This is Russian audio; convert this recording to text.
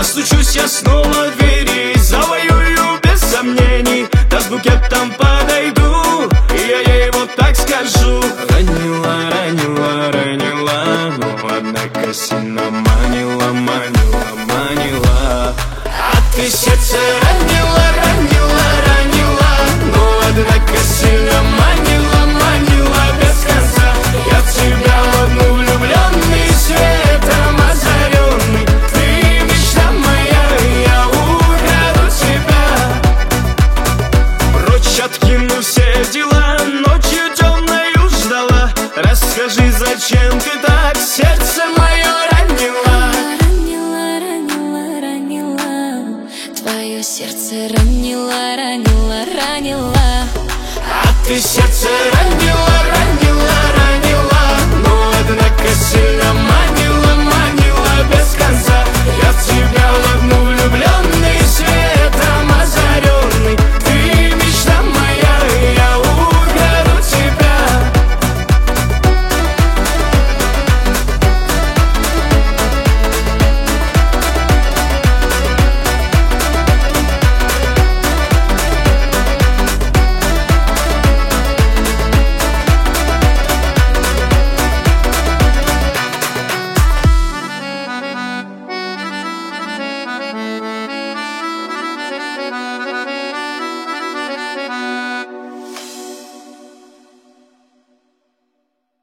Постучусь я снова в двери, завоюю без сомнений. Да с букетом подойду, и я ей вот так скажу: ранила, ранила, ранила, но однако сильно манила, манила, манила. А ты сердце ранила, ранила, ранила, но однако сильно манила, манила без конца. Я в тебя в одну влюбленный, светом озаренный. Ты мечта моя, я украду тебя. Прочь откину все дела, ночью темною ждала. Расскажи, зачем ты так сердце мое ранила? Ранила, ранила, ранила, твое сердце ранила, ранила, ранила. А ты сердце ранила,